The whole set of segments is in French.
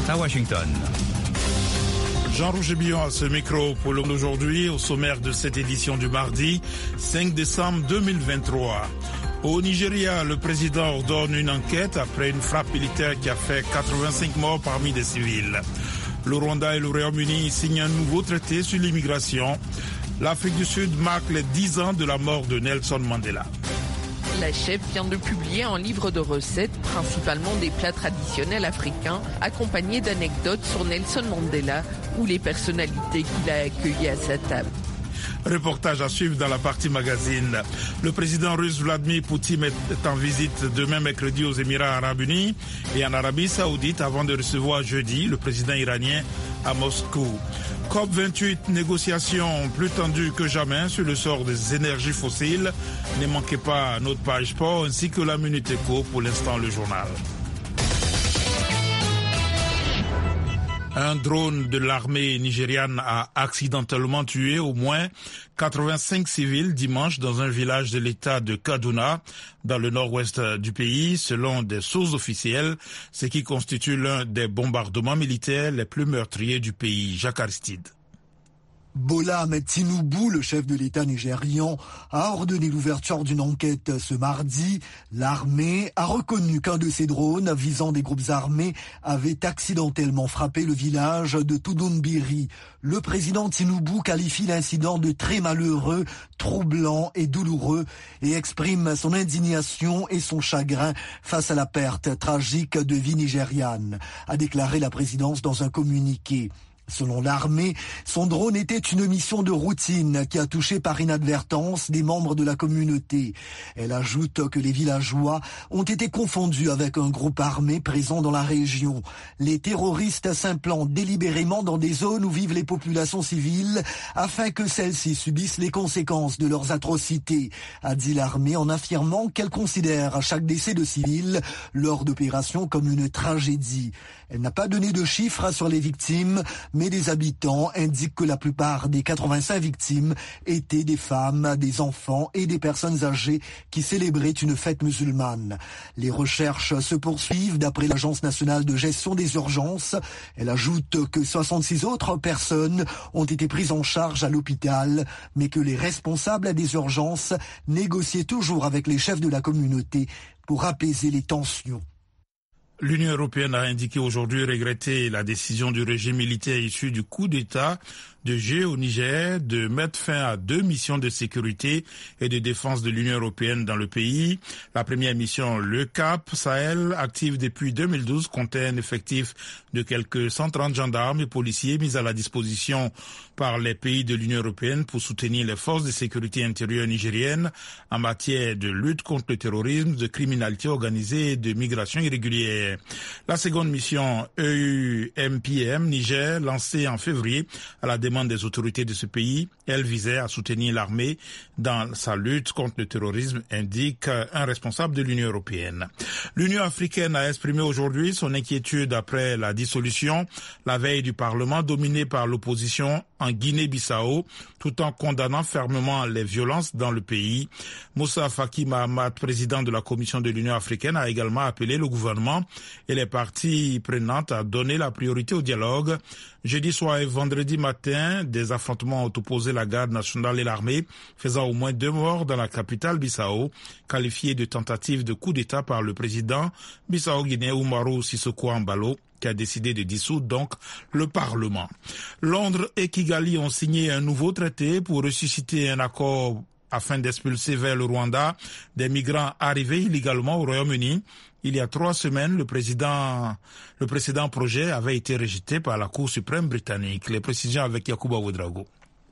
à Washington. Jean-Roger Billon à ce micro pour l'aujourd'hui, au sommaire de cette édition du mardi 5 décembre 2023. Au Nigeria, le président ordonne une enquête après une frappe militaire qui a fait 85 morts parmi des civils. Le Rwanda et le Royaume-Uni signent un nouveau traité sur l'immigration. L'Afrique du Sud marque les 10 ans de la mort de Nelson Mandela. La chef vient de publier un livre de recettes, principalement des plats traditionnels africains, accompagnés d'anecdotes sur Nelson Mandela ou les personnalités qu'il a accueillies à sa table. Reportage à suivre dans la partie magazine. Le président russe Vladimir Poutine est en visite demain mercredi aux Émirats arabes unis et en Arabie saoudite avant de recevoir jeudi le président iranien à Moscou. COP28, négociations plus tendues que jamais sur le sort des énergies fossiles. Ne manquez pas notre page sport ainsi que la Minute Éco, pour l'instant le journal. Un drone de l'armée nigériane a accidentellement tué au moins 85 civils dimanche dans un village de l'État de Kaduna, dans le nord-ouest du pays, selon des sources officielles, ce qui constitue l'un des bombardements militaires les plus meurtriers du pays. Jacques Aristide. Bola Ahmed Tinubu, le chef de l'État nigérian, a ordonné l'ouverture d'une enquête ce mardi. L'armée a reconnu qu'un de ses drones visant des groupes armés avait accidentellement frappé le village de Tudunbiri. Le président Tinubu qualifie l'incident de très malheureux, troublant et douloureux et exprime son indignation et son chagrin face à la perte tragique de vie nigériane, a déclaré la présidence dans un communiqué. Selon l'armée, son drone était une mission de routine qui a touché par inadvertance des membres de la communauté. Elle ajoute que les villageois ont été confondus avec un groupe armé présent dans la région. Les terroristes s'implantent délibérément dans des zones où vivent les populations civiles afin que celles-ci subissent les conséquences de leurs atrocités, a dit l'armée en affirmant qu'elle considère chaque décès de civils lors d'opérations comme une tragédie. Elle n'a pas donné de chiffres sur les victimes, mais des habitants indiquent que la plupart des 85 victimes étaient des femmes, des enfants et des personnes âgées qui célébraient une fête musulmane. Les recherches se poursuivent d'après l'Agence nationale de gestion des urgences. Elle ajoute que 66 autres personnes ont été prises en charge à l'hôpital, mais que les responsables des urgences négociaient toujours avec les chefs de la communauté pour apaiser les tensions. L'Union européenne a indiqué aujourd'hui regretter la décision du régime militaire issu du coup d'État de juillet au Niger de mettre fin à 2 missions de sécurité et de défense de l'Union européenne dans le pays. La première mission, le Cap Sahel, active depuis 2012, comptait un effectif de quelques 130 gendarmes et policiers mis à la disposition par les pays de l'Union européenne pour soutenir les forces de sécurité intérieure nigériennes en matière de lutte contre le terrorisme, de criminalité organisée et de migration irrégulière. La seconde mission, EUMPM Niger, lancée en février à la demande des autorités de ce pays, elle visait à soutenir l'armée dans sa lutte contre le terrorisme, indique un responsable de l'Union européenne. L'Union africaine a exprimé aujourd'hui son inquiétude après la dissolution la veille du Parlement dominé par l'opposition en Guinée-Bissau, tout en condamnant fermement les violences dans le pays. Moussa Faki Mahamat, président de la Commission de l'Union africaine, a également appelé le gouvernement et les parties prenantes à donner la priorité au dialogue. Jeudi soir et vendredi matin, des affrontements ont opposé la garde nationale et l'armée, faisant au moins 2 morts dans la capitale Bissau, qualifiée de tentative de coup d'État par le président bissau-guinéen Umaru Sissoco Embalo, qui a décidé de dissoudre donc le Parlement. Londres et Kigali ont signé un nouveau traité pour ressusciter un accord afin d'expulser vers le Rwanda des migrants arrivés illégalement au Royaume-Uni. Il y a 3 semaines, le précédent projet avait été rejeté par la Cour suprême britannique. Les précisions avec Yacouba Ouedraogo.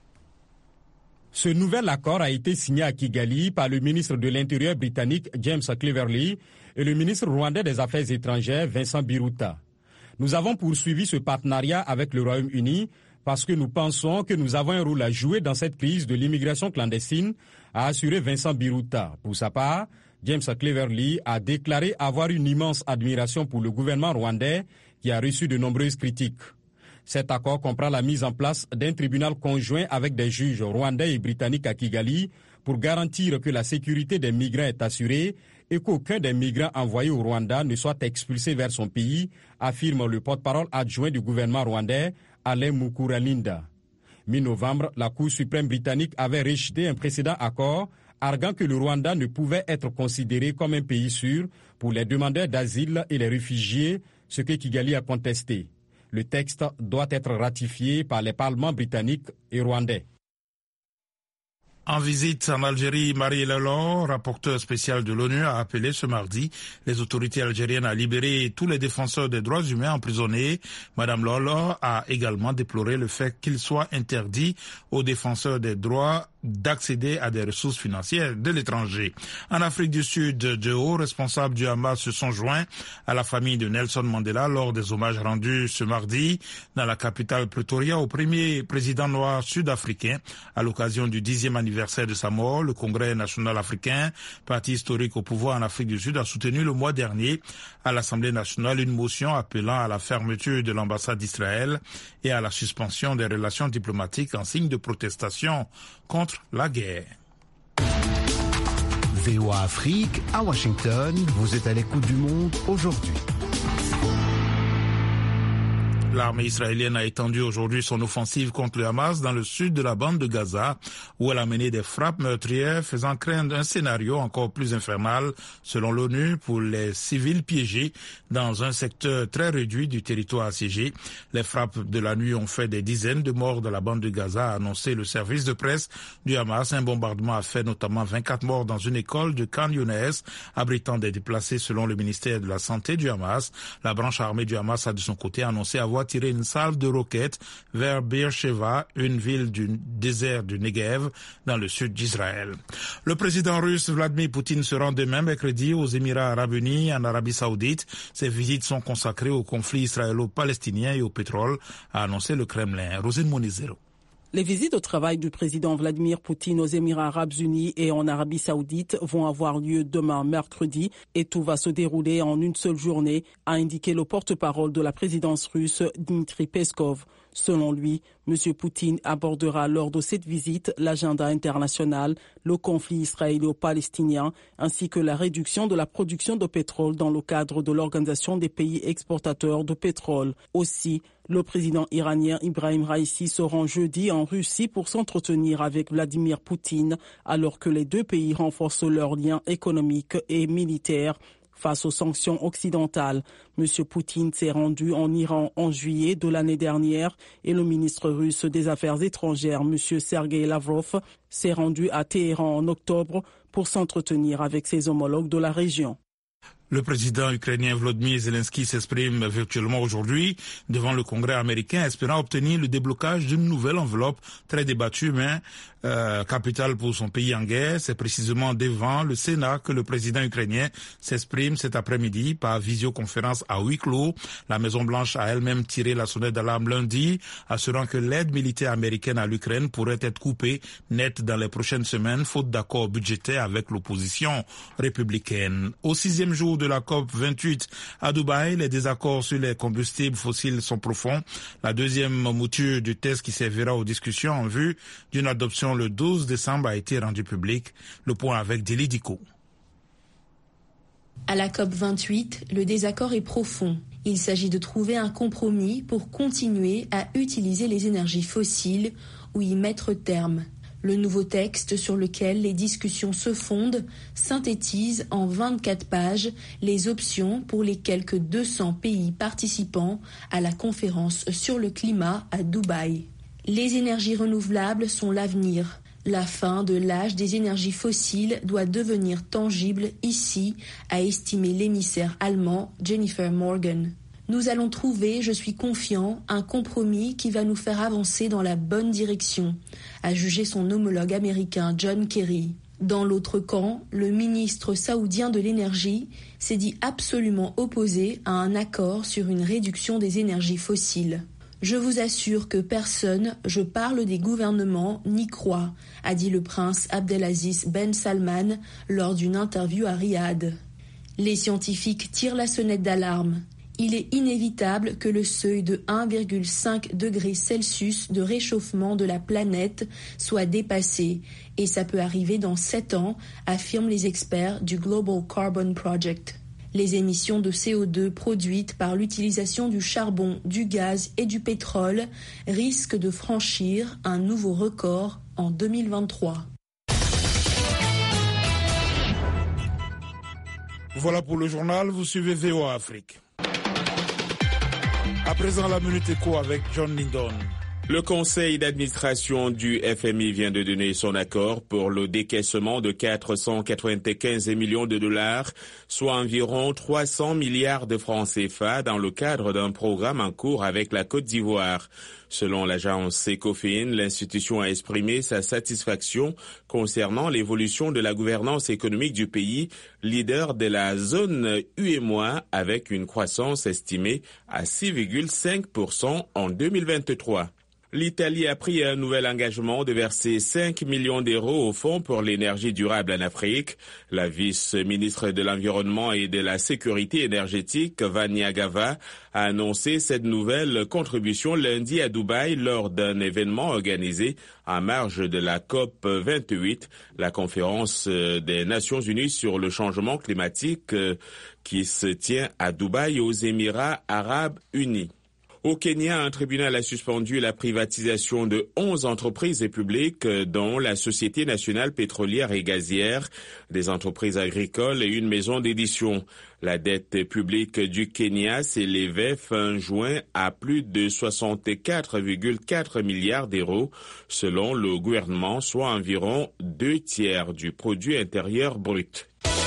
Ce nouvel accord a été signé à Kigali par le ministre de l'Intérieur britannique James Cleverly et le ministre rwandais des Affaires étrangères Vincent Biruta. Nous avons poursuivi ce partenariat avec le Royaume-Uni parce que nous pensons que nous avons un rôle à jouer dans cette crise de l'immigration clandestine, a assuré Vincent Biruta. Pour sa part, James Cleverly a déclaré avoir une immense admiration pour le gouvernement rwandais qui a reçu de nombreuses critiques. Cet accord comprend la mise en place d'un tribunal conjoint avec des juges rwandais et britanniques à Kigali pour garantir que la sécurité des migrants est assurée et qu'aucun des migrants envoyés au Rwanda ne soit expulsé vers son pays, affirme le porte-parole adjoint du gouvernement rwandais, Alain Mukuralinda. Mi-novembre, la Cour suprême britannique avait rejeté un précédent accord, arguant que le Rwanda ne pouvait être considéré comme un pays sûr pour les demandeurs d'asile et les réfugiés, ce que Kigali a contesté. Le texte doit être ratifié par les parlements britanniques et rwandais. En visite en Algérie, Marie Lelon, rapporteur spécial de l'ONU, a appelé ce mardi les autorités algériennes à libérer tous les défenseurs des droits humains emprisonnés. Madame Lelon a également déploré le fait qu'il soit interdit aux défenseurs des droits d'accéder à des ressources financières de l'étranger. En Afrique du Sud, de hauts responsables du Hamas se sont joints à la famille de Nelson Mandela lors des hommages rendus ce mardi dans la capitale Pretoria au premier président noir sud-africain à l'occasion du 10e anniversaire de sa mort. Le Congrès national africain, parti historique au pouvoir en Afrique du Sud, a soutenu le mois dernier à l'Assemblée nationale une motion appelant à la fermeture de l'ambassade d'Israël et à la suspension des relations diplomatiques en signe de protestation contre la guerre. VOA Afrique, à Washington, vous êtes à l'écoute du monde aujourd'hui. L'armée israélienne a étendu aujourd'hui son offensive contre le Hamas dans le sud de la bande de Gaza, où elle a mené des frappes meurtrières, faisant craindre un scénario encore plus infernal, selon l'ONU, pour les civils piégés dans un secteur très réduit du territoire assiégé. Les frappes de la nuit ont fait des dizaines de morts dans la bande de Gaza, a annoncé le service de presse du Hamas. Un bombardement a fait notamment 24 morts dans une école de Khan Younes, abritant des déplacés selon le ministère de la Santé du Hamas. La branche armée du Hamas a de son côté annoncé avoir tiré une salve de roquettes vers Beersheva, une ville du désert du Negev, dans le sud d'Israël. Le président russe Vladimir Poutine se rend demain mercredi aux Émirats arabes unis, en Arabie saoudite. Ses visites sont consacrées au conflit israélo-palestinien et au pétrole, a annoncé le Kremlin. Rosine Monizero. Les visites au travail du président Vladimir Poutine aux Émirats arabes unis et en Arabie saoudite vont avoir lieu demain mercredi et tout va se dérouler en une seule journée, a indiqué le porte-parole de la présidence russe Dmitry Peskov. Selon lui, M. Poutine abordera lors de cette visite l'agenda international, le conflit israélo-palestinien ainsi que la réduction de la production de pétrole dans le cadre de l'Organisation des pays exportateurs de pétrole. Aussi, le président iranien Ibrahim Raïssi se rend jeudi en Russie pour s'entretenir avec Vladimir Poutine alors que les deux pays renforcent leurs liens économiques et militaires. Face aux sanctions occidentales, M. Poutine s'est rendu en Iran en juillet de l'année dernière et le ministre russe des Affaires étrangères, M. Sergei Lavrov, s'est rendu à Téhéran en octobre pour s'entretenir avec ses homologues de la région. Le président ukrainien Volodymyr Zelensky s'exprime virtuellement aujourd'hui devant le Congrès américain, espérant obtenir le déblocage d'une nouvelle enveloppe très débattue, mais capitale pour son pays en guerre. C'est précisément devant le Sénat que le président ukrainien s'exprime cet après-midi par visioconférence à huis clos. La Maison-Blanche a elle-même tiré la sonnette d'alarme lundi, assurant que l'aide militaire américaine à l'Ukraine pourrait être coupée net dans les prochaines semaines, faute d'accord budgétaire avec l'opposition républicaine. Au 6e jour de la COP28 à Dubaï, les désaccords sur les combustibles fossiles sont profonds. La deuxième mouture du test qui servira aux discussions en vue d'une adoption le 12 décembre a été rendue publique. Le point avec Deli Diko. À la COP28, le désaccord est profond. Il s'agit de trouver un compromis pour continuer à utiliser les énergies fossiles ou y mettre terme. Le nouveau texte sur lequel les discussions se fondent synthétise en 24 pages les options pour les quelques 200 pays participants à la conférence sur le climat à Dubaï. Les énergies renouvelables sont l'avenir. La fin de l'âge des énergies fossiles doit devenir tangible ici, a estimé l'émissaire allemand Jennifer Morgan. Nous allons trouver, je suis confiant, un compromis qui va nous faire avancer dans la bonne direction, a jugé son homologue américain John Kerry. Dans l'autre camp, le ministre saoudien de l'énergie s'est dit absolument opposé à un accord sur une réduction des énergies fossiles. Je vous assure que personne, je parle des gouvernements, n'y croit, a dit le prince Abdelaziz Ben Salman lors d'une interview à Riyad. Les scientifiques tirent la sonnette d'alarme. Il est inévitable que le seuil de 1,5 degré Celsius de réchauffement de la planète soit dépassé, et ça peut arriver dans 7 ans, affirment les experts du Global Carbon Project. Les émissions de CO2 produites par l'utilisation du charbon, du gaz et du pétrole risquent de franchir un nouveau record en 2023. Voilà pour le journal, vous suivez VOA Afrique. À présent, la Minute Éco avec John Lindon. Le conseil d'administration du FMI vient de donner son accord pour le décaissement de 495 millions de dollars, soit environ 300 milliards de francs CFA dans le cadre d'un programme en cours avec la Côte d'Ivoire. Selon l'agence Ecofin, l'institution a exprimé sa satisfaction concernant l'évolution de la gouvernance économique du pays, leader de la zone UEMOA, avec une croissance estimée à 6,5% en 2023. L'Italie a pris un nouvel engagement de verser 5 millions d'euros au Fonds pour l'énergie durable en Afrique. La vice-ministre de l'Environnement et de la Sécurité énergétique, Vania Gava, a annoncé cette nouvelle contribution lundi à Dubaï lors d'un événement organisé en marge de la COP 28, la conférence des Nations Unies sur le changement climatique qui se tient à Dubaï aux Émirats arabes unis. Au Kenya, un tribunal a suspendu la privatisation de 11 entreprises publiques, dont la Société nationale pétrolière et gazière, des entreprises agricoles et une maison d'édition. La dette publique du Kenya s'élevait fin juin à plus de 64,4 milliards d'euros, selon le gouvernement, soit environ 2/3 du produit intérieur brut.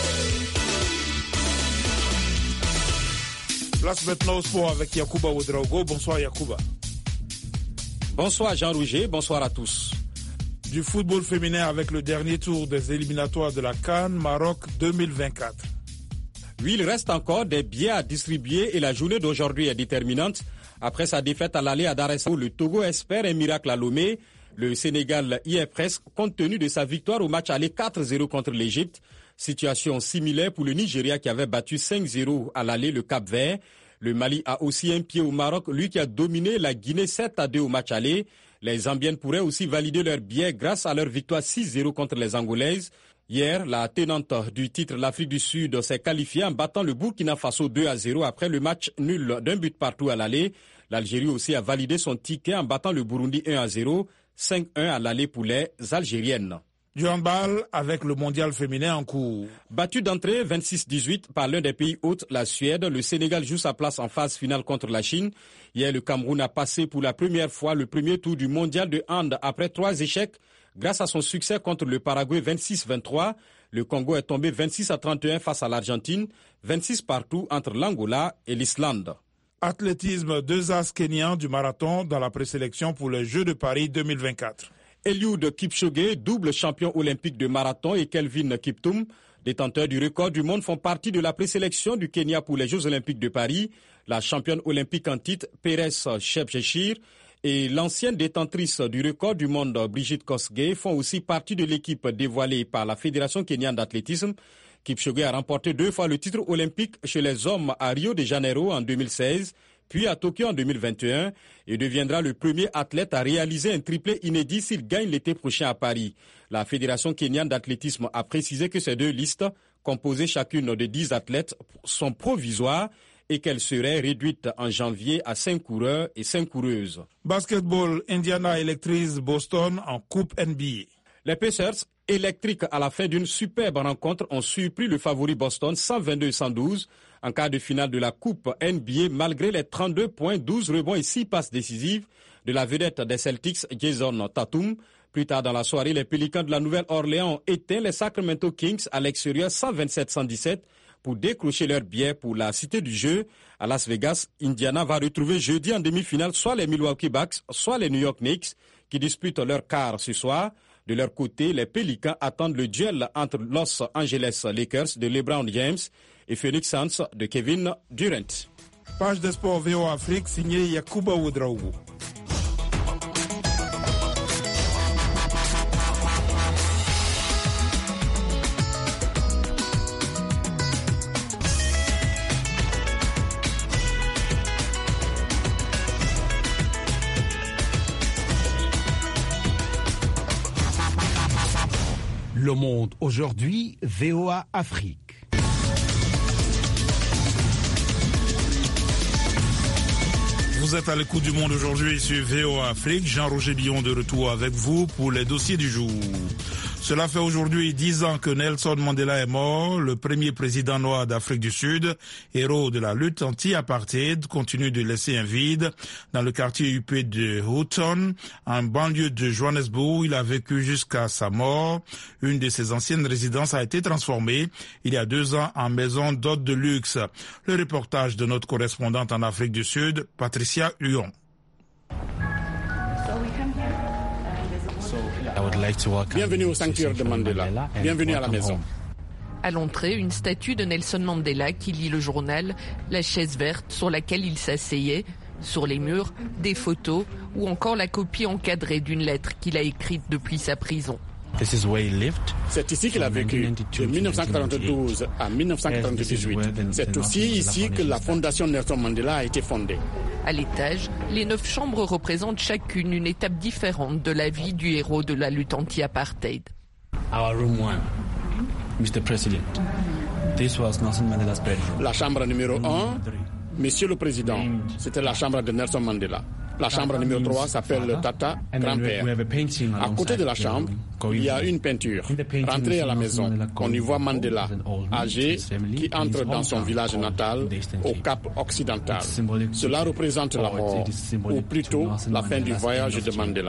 Place maintenant au sport avec Yacouba Ouedraogo. Bonsoir Yacouba. Bonsoir Jean-Rouget, bonsoir à tous. Du football féminin avec le dernier tour des éliminatoires de la CAN Maroc 2024. Oui, il reste encore des billets à distribuer et la journée d'aujourd'hui est déterminante. Après sa défaite à l'aller à Dar es Salaam, le Togo espère un miracle à Lomé. Le Sénégal y est presque compte tenu de sa victoire au match aller 4-0 contre l'Égypte. Situation similaire pour le Nigeria qui avait battu 5-0 à l'aller le Cap-Vert. Le Mali a aussi un pied au Maroc, lui qui a dominé la Guinée 7-2 au match aller. Les Zambiennes pourraient aussi valider leur billet grâce à leur victoire 6-0 contre les Angolaises. Hier, la tenante du titre, l'Afrique du Sud, s'est qualifiée en battant le Burkina Faso 2-0 après le match nul d'un but partout à l'aller. L'Algérie aussi a validé son ticket en battant le Burundi 1-0, 5-1 à l'aller pour les Algériennes. Du handball avec le mondial féminin en cours. Battu d'entrée 26-18 par l'un des pays hôtes, la Suède, le Sénégal joue sa place en phase finale contre la Chine. Hier, le Cameroun a passé pour la première fois le premier tour du mondial de hand après 3 échecs grâce à son succès contre le Paraguay 26-23. Le Congo est tombé 26-31 face à l'Argentine, 26 partout entre l'Angola et l'Islande. Athlétisme, 2 as kenyans du marathon dans la présélection pour les Jeux de Paris 2024. Eliud Kipchoge, double champion olympique de marathon, et Kelvin Kiptum, détenteurs du record du monde, font partie de la présélection du Kenya pour les Jeux olympiques de Paris. La championne olympique en titre, Perez Shepchechir, et l'ancienne détentrice du record du monde, Brigitte Kosgei, font aussi partie de l'équipe dévoilée par la Fédération kenyane d'athlétisme. Kipchoge a remporté 2 fois le titre olympique chez les hommes à Rio de Janeiro en 2016, puis à Tokyo en 2021, et deviendra le premier athlète à réaliser un triplé inédit s'il gagne l'été prochain à Paris. La Fédération kenyane d'athlétisme a précisé que ces 2 listes, composées chacune de 10 athlètes, sont provisoires et qu'elles seraient réduites en janvier à 5 coureurs et 5 coureuses. Basketball, Indiana électrise Boston en Coupe NBA. Les Pacers, électriques à la fin d'une superbe rencontre, ont surpris le favori Boston 122-112 en quart de finale de la Coupe NBA malgré les 32 points, 12 rebonds et 6 passes décisives de la vedette des Celtics, Jason Tatum. Plus tard dans la soirée, les Pélicans de la Nouvelle-Orléans ont éteint les Sacramento Kings à l'extérieur 127-117 pour décrocher leur billet pour la Cité du Jeu. À Las Vegas, Indiana va retrouver jeudi en demi-finale soit les Milwaukee Bucks, soit les New York Knicks qui disputent leur quart ce soir. De leur côté, les Pélicans attendent le duel entre Los Angeles Lakers de LeBron James et Phoenix Suns de Kevin Durant. Page de sport VOA Afrique signée Yacouba Ouedraogo. Le Monde aujourd'hui, VOA Afrique. Vous êtes à l'écoute du Monde aujourd'hui sur VOA Afrique. Jean-Roger Billon de retour avec vous pour les dossiers du jour. Cela fait aujourd'hui 10 ans que Nelson Mandela est mort. Le premier président noir d'Afrique du Sud, héros de la lutte anti-apartheid, continue de laisser un vide. Dans le quartier huppé de Houghton, en banlieue de Johannesburg, il a vécu jusqu'à sa mort. Une de ses anciennes résidences a été transformée il y a 2 ans en maison d'hôtes de luxe. Le reportage de notre correspondante en Afrique du Sud, Patricia Huon. Bienvenue au sanctuaire de Mandela. Bienvenue à la maison. À l'entrée, une statue de Nelson Mandela qui lit le journal, la chaise verte sur laquelle il s'asseyait. Sur les murs, des photos ou encore la copie encadrée d'une lettre qu'il a écrite depuis sa prison. C'est ici qu'il a vécu, de 1942 à 1998. C'est aussi ici que la fondation Nelson Mandela a été fondée. À l'étage, les 9 chambres représentent chacune une étape différente de la vie du héros de la lutte anti-apartheid. La chambre numéro 1, Monsieur le Président, c'était la chambre de Nelson Mandela. La chambre numéro 3 s'appelle Tata, grand-père. À côté de la chambre, il y a une peinture. Rentrez à la maison, on y voit Mandela, âgé, qui entre dans son village natal, au Cap occidental. Cela représente la mort, ou plutôt la fin du voyage de Mandela.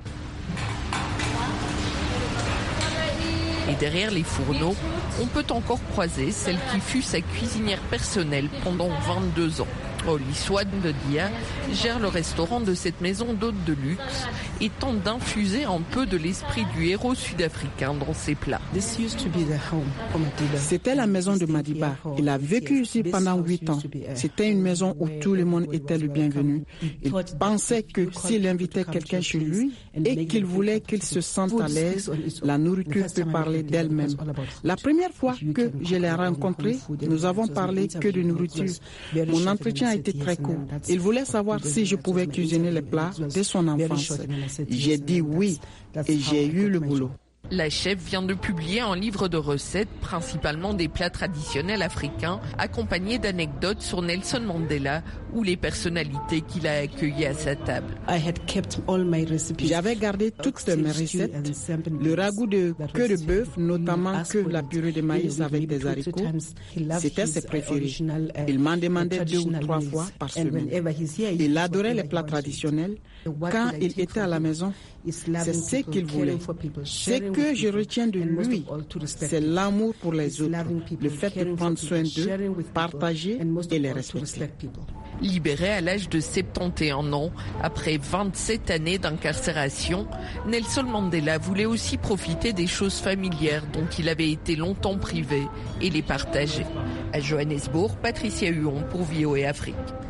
Et derrière les fourneaux, on peut encore croiser celle qui fut sa cuisinière personnelle pendant 22 ans. Holly Swan de Dia gère le restaurant de cette maison d'hôtes de luxe et tente d'infuser un peu de l'esprit du héros sud-africain dans ses plats. C'était la maison de Madiba. Il a vécu ici pendant 8 ans. C'était une maison où tout le monde était le bienvenu. Il pensait que s'il invitait quelqu'un chez lui et qu'il voulait qu'il se sente à l'aise, la nourriture peut parler d'elle-même. La première fois que je l'ai rencontré, nous avons parlé que de nourriture. Mon entretien a été très court. Il voulait savoir si je pouvais cuisiner les plats de son enfance. J'ai dit oui et j'ai eu le boulot. La chef vient de publier un livre de recettes, principalement des plats traditionnels africains, accompagnés d'anecdotes sur Nelson Mandela ou les personnalités qu'il a accueillies à sa table. J'avais gardé toutes mes recettes, le ragoût de queue de bœuf, notamment que la purée de maïs avec des haricots. C'était ses préférés. Il m'en demandait 2 ou 3 fois par semaine. Il adorait les plats traditionnels. Quand il était à la maison, c'est ce qu'il voulait. Ce que je retiens de lui, c'est l'amour pour les autres, le fait de prendre soin d'eux, partager et les respecter. Libéré à l'âge de 71 ans, après 27 années d'incarcération, Nelson Mandela voulait aussi profiter des choses familières dont il avait été longtemps privé et les partager. À Johannesburg, Patricia Huon pour VOA Afrique.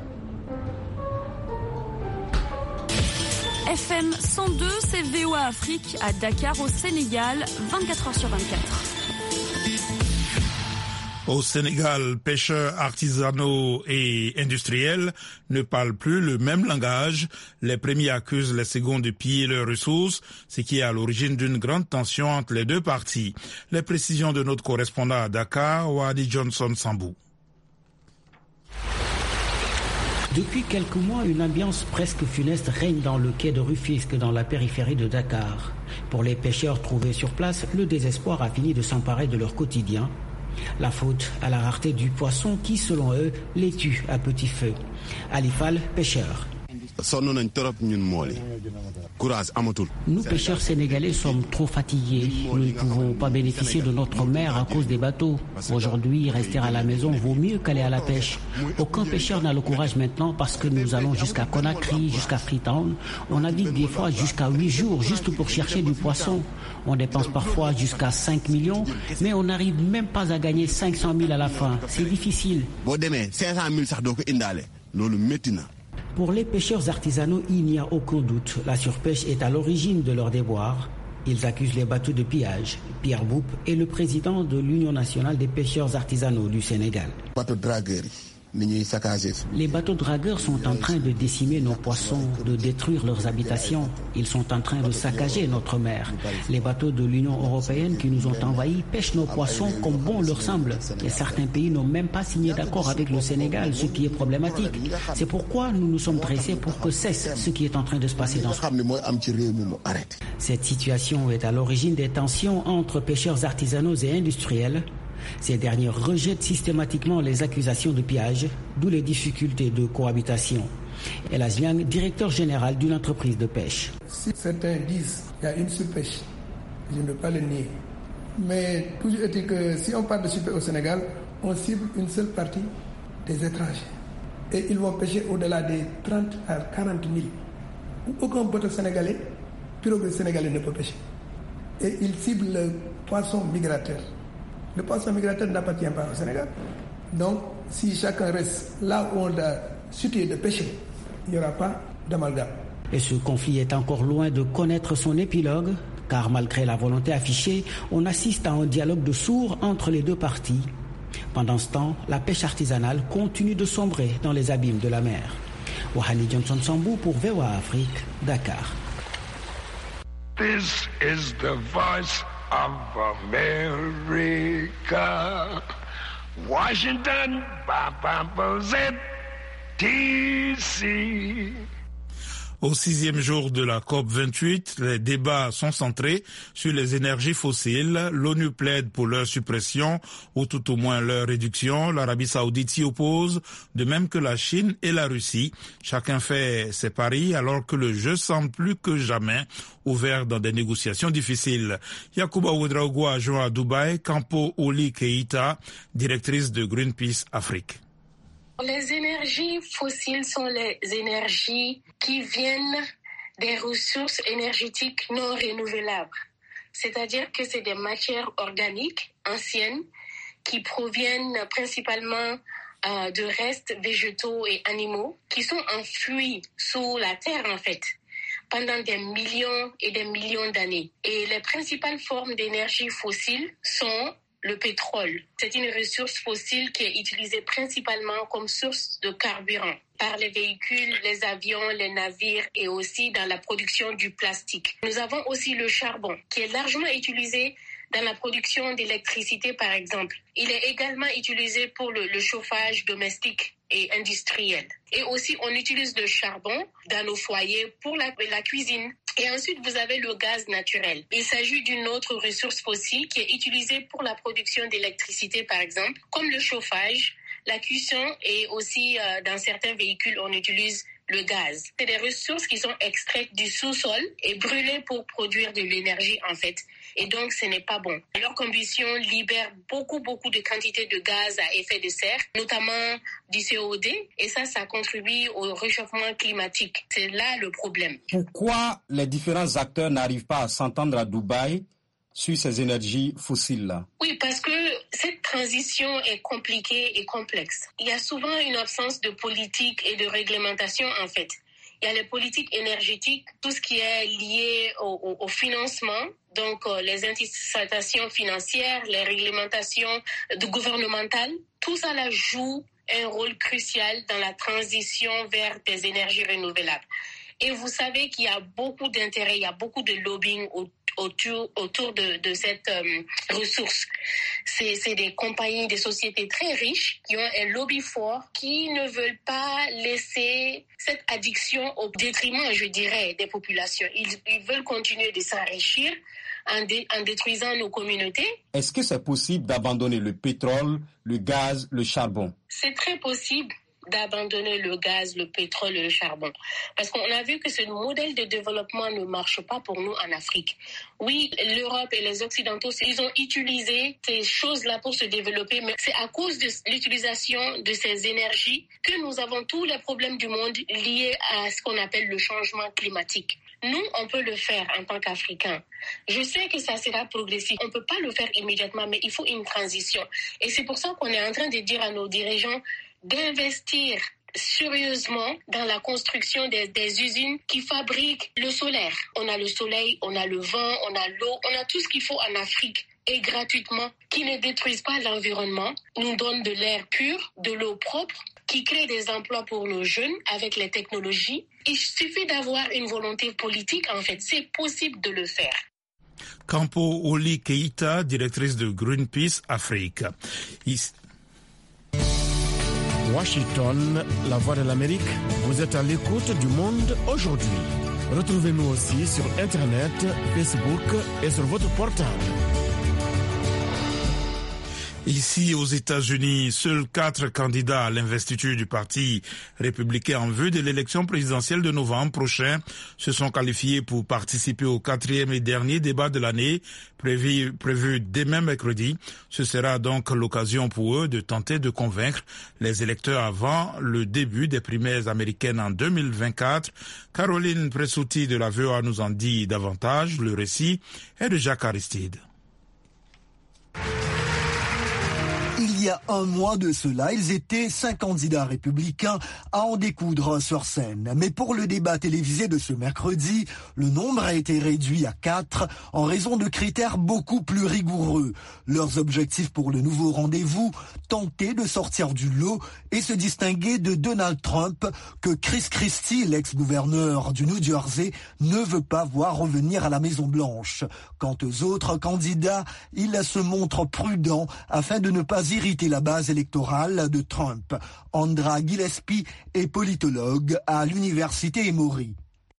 FM 102, c'est VOA Afrique à Dakar au Sénégal, 24h sur 24. Au Sénégal, pêcheurs artisanaux et industriels ne parlent plus le même langage. Les premiers accusent les seconds de piller leurs ressources, ce qui est à l'origine d'une grande tension entre les deux parties. Les précisions de notre correspondant à Dakar, Wadi Johnson Sambou. Depuis quelques mois, une ambiance presque funeste règne dans le quai de Rufisque, dans la périphérie de Dakar. Pour les pêcheurs trouvés sur place, le désespoir a fini de s'emparer de leur quotidien. La faute à la rareté du poisson qui, selon eux, les tue à petit feu. Alifal, pêcheur. Nous, pêcheurs sénégalais, sommes trop fatigués. Nous ne pouvons pas bénéficier de notre mer à cause des bateaux. Aujourd'hui, rester à la maison vaut mieux qu'aller à la pêche. Aucun pêcheur n'a le courage maintenant parce que nous allons jusqu'à Conakry, jusqu'à Freetown. On navigue des fois jusqu'à 8 jours juste pour chercher du poisson. On dépense parfois jusqu'à 5 millions, mais on n'arrive même pas à gagner 500 000 à la fin. C'est difficile. Pour les pêcheurs artisanaux, il n'y a aucun doute. La surpêche est à l'origine de leur déboire. Ils accusent les bateaux de pillage. Pierre Boup est le président de l'Union nationale des pêcheurs artisanaux du Sénégal. Les bateaux dragueurs sont en train de décimer nos poissons, de détruire leurs habitations. Ils sont en train de saccager notre mer. Les bateaux de l'Union européenne qui nous ont envahis pêchent nos poissons comme bon leur semble. Et certains pays n'ont même pas signé d'accord avec le Sénégal, ce qui est problématique. C'est pourquoi nous nous sommes dressés pour que cesse ce qui est en train de se passer dans ce pays. Cette situation est à l'origine des tensions entre pêcheurs artisanaux et industriels. Ces derniers rejettent systématiquement les accusations de pillage, d'où les difficultés de cohabitation. Elas Niang, directeur général d'une entreprise de pêche. Si certains disent qu'il y a une surpêche, je ne peux pas le nier. Mais toujours est-il que si on parle de surpêche au Sénégal, on cible une seule partie des étrangers. Et ils vont pêcher au-delà des 30 à 40 000. Aucun bateau sénégalais, pirogue sénégalais ne peut pêcher. Et ils ciblent le poisson migrateur. Le poisson migrateur n'appartient pas au Sénégal. Donc, si chacun reste là où on a situé de pêcher, il n'y aura pas d'amalgame. Et ce conflit est encore loin de connaître son épilogue, car malgré la volonté affichée, on assiste à un dialogue de sourds entre les deux parties. Pendant ce temps, la pêche artisanale continue de sombrer dans les abîmes de la mer. Wahani Johnson Sambou pour VOA Afrique, Dakar. This is the voice of America. Washington, DC. Au 6e jour de la COP28, les débats sont centrés sur les énergies fossiles. L'ONU plaide pour leur suppression ou tout au moins leur réduction. L'Arabie saoudite s'y oppose, de même que la Chine et la Russie. Chacun fait ses paris alors que le jeu semble plus que jamais ouvert dans des négociations difficiles. Yacouba Ouedraogo a joint à Dubaï Campo Oli Keïta, directrice de Greenpeace Afrique. Les énergies fossiles sont les énergies qui viennent des ressources énergétiques non renouvelables. C'est-à-dire que c'est des matières organiques anciennes qui proviennent principalement de restes végétaux et animaux qui sont enfouis sous la terre en fait pendant des millions et des millions d'années. Et les principales formes d'énergie fossile sont le pétrole. C'est une ressource fossile qui est utilisée principalement comme source de carburant par les véhicules, les avions, les navires et aussi dans la production du plastique. Nous avons aussi le charbon qui est largement utilisé dans la production d'électricité par exemple. Il est également utilisé pour le chauffage domestique et industriel. Et aussi on utilise le charbon dans nos foyers pour la cuisine. Et ensuite, vous avez le gaz naturel. Il s'agit d'une autre ressource fossile qui est utilisée pour la production d'électricité, par exemple, comme le chauffage, la cuisson et aussi dans certains véhicules, on utilise le gaz. C'est des ressources qui sont extraites du sous-sol et brûlées pour produire de l'énergie, en fait. Et donc, ce n'est pas bon. Leur combustion libère beaucoup de quantités de gaz à effet de serre, notamment du CO2. Et ça contribue au réchauffement climatique. C'est là le problème. Pourquoi les différents acteurs n'arrivent pas à s'entendre à Dubaï sur ces énergies fossiles-là? Oui, parce que cette transition est compliquée et complexe. Il y a souvent une absence de politique et de réglementation, en fait. Il y a les politiques énergétiques, tout ce qui est lié au financement, donc les incitations financières, les réglementations gouvernementales. Tout ça là joue un rôle crucial dans la transition vers des énergies renouvelables. Et vous savez qu'il y a beaucoup d'intérêts, il y a beaucoup de lobbying autour de cette ressource. C'est des compagnies, des sociétés très riches qui ont un lobby fort, qui ne veulent pas laisser cette addiction au détriment, je dirais, des populations. Ils veulent continuer de s'enrichir en détruisant nos communautés. Est-ce que c'est possible d'abandonner le pétrole, le gaz, le charbon? C'est très possible d'abandonner le gaz, le pétrole et le charbon. Parce qu'on a vu que ce modèle de développement ne marche pas pour nous en Afrique. Oui, l'Europe et les Occidentaux, ils ont utilisé ces choses-là pour se développer, mais c'est à cause de l'utilisation de ces énergies que nous avons tous les problèmes du monde liés à ce qu'on appelle le changement climatique. Nous, on peut le faire en tant qu'Africains. Je sais que ça sera progressif. On ne peut pas le faire immédiatement, mais il faut une transition. Et c'est pour ça qu'on est en train de dire à nos dirigeants d'investir sérieusement dans la construction des usines qui fabriquent le solaire. On a le soleil, on a le vent, on a l'eau, on a tout ce qu'il faut en Afrique et gratuitement, qui ne détruisent pas l'environnement, nous donnent de l'air pur, de l'eau propre qui crée des emplois pour nos jeunes avec les technologies. Il suffit d'avoir une volonté politique, en fait. C'est possible de le faire. Campo Oli Keita, directrice de Greenpeace Afrique. Washington, la voix de l'Amérique, vous êtes à l'écoute du monde aujourd'hui. Retrouvez-nous aussi sur Internet, Facebook et sur votre portable. Ici, aux États-Unis, seuls 4 candidats à l'investiture du Parti républicain en vue de l'élection présidentielle de novembre prochain se sont qualifiés pour participer au 4e et dernier débat de l'année prévu demain mercredi. Ce sera donc l'occasion pour eux de tenter de convaincre les électeurs avant le début des primaires américaines en 2024. Caroline Pressouti de la VOA nous en dit davantage. Le récit est de Jacques Aristide. Il y a un mois de cela, ils étaient 5 candidats républicains à en découdre sur scène. Mais pour le débat télévisé de ce mercredi, le nombre a été réduit à 4 en raison de critères beaucoup plus rigoureux. Leurs objectifs pour le nouveau rendez-vous, tenter de sortir du lot et se distinguer de Donald Trump que Chris Christie, l'ex-gouverneur du New Jersey, ne veut pas voir revenir à la Maison-Blanche. Quant aux autres candidats, ils se montrent prudents afin de ne pas irriter la base électorale de Trump. Andra Gillespie est politologue à l'université Emory.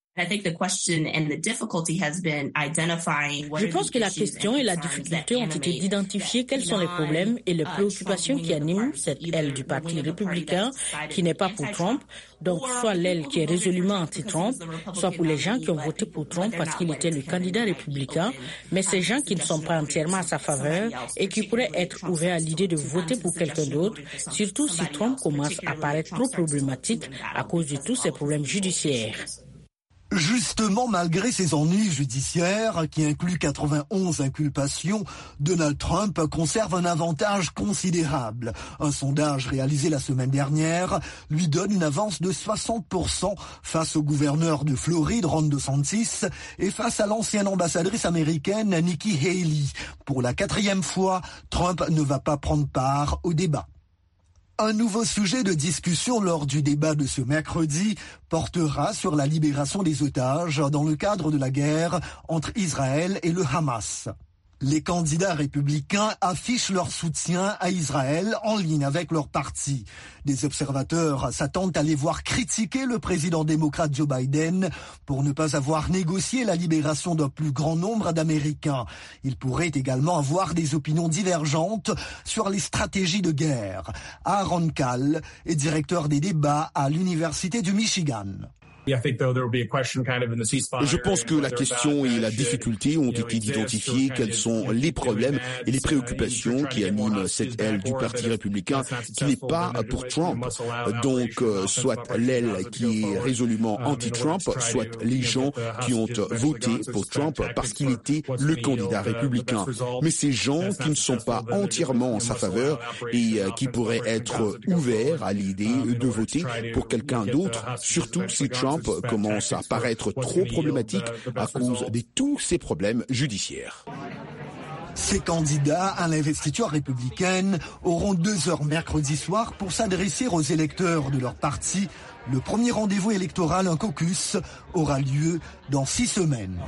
Je pense que la question et la difficulté ont été d'identifier quels sont les problèmes et les préoccupations qui animent cette aile du Parti républicain qui n'est pas pour Trump, donc soit l'aile qui est résolument anti-Trump, soit pour les gens qui ont voté pour Trump parce qu'il était le candidat républicain, mais ces gens qui ne sont pas entièrement à sa faveur et qui pourraient être ouverts à l'idée de voter pour quelqu'un d'autre, surtout si Trump commence à paraître trop problématique à cause de tous ces problèmes judiciaires. Justement, malgré ses ennuis judiciaires, qui incluent 91 inculpations, Donald Trump conserve un avantage considérable. Un sondage réalisé la semaine dernière lui donne une avance de 60% face au gouverneur de Floride, Ron DeSantis, et face à l'ancienne ambassadrice américaine, Nikki Haley. Pour la 4e fois, Trump ne va pas prendre part au débat. Un nouveau sujet de discussion lors du débat de ce mercredi portera sur la libération des otages dans le cadre de la guerre entre Israël et le Hamas. Les candidats républicains affichent leur soutien à Israël en ligne avec leur parti. Des observateurs s'attendent à les voir critiquer le président démocrate Joe Biden pour ne pas avoir négocié la libération d'un plus grand nombre d'Américains. Ils pourraient également avoir des opinions divergentes sur les stratégies de guerre. Aaron Kahl est directeur des débats à l'Université du Michigan. Je pense que la question et la difficulté ont été d'identifier quels sont les problèmes et les préoccupations qui animent cette aile du Parti républicain qui n'est pas pour Trump. Donc, soit l'aile qui est résolument anti-Trump, soit les gens qui ont voté pour Trump parce qu'il était le candidat républicain. Mais ces gens qui ne sont pas entièrement en sa faveur et qui pourraient être ouverts à l'idée de voter pour quelqu'un d'autre, surtout si Trump commence à paraître trop problématique à cause de tous ces problèmes judiciaires. Ces candidats à l'investiture républicaine auront 2 heures mercredi soir pour s'adresser aux électeurs de leur parti. Le premier rendez-vous électoral, un caucus, aura lieu dans 6 semaines.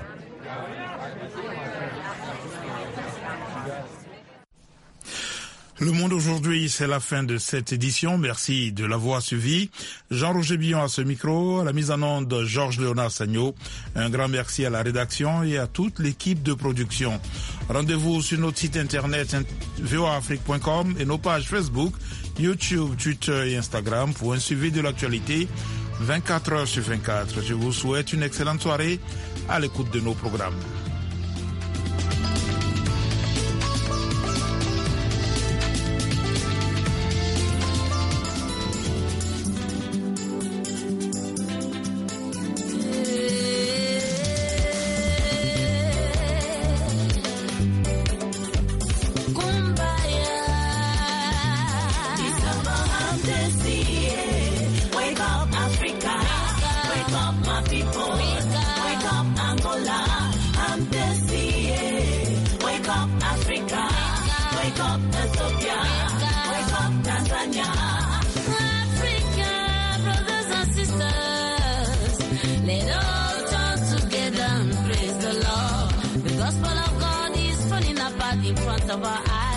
Le Monde aujourd'hui, c'est la fin de cette édition. Merci de l'avoir suivi. Jean-Roger Billon à ce micro, à la mise en onde Georges-Léonard Sagno. Un grand merci à la rédaction et à toute l'équipe de production. Rendez-vous sur notre site internet voaafrique.com et nos pages Facebook, YouTube, Twitter et Instagram pour un suivi de l'actualité 24 heures sur 24. Je vous souhaite une excellente soirée à l'écoute de nos programmes. Wake up, Ethiopia. Wake up, Tanzania. Africa. Let us come together and praise the Lord. The gospel of God is falling apart in front of our eyes.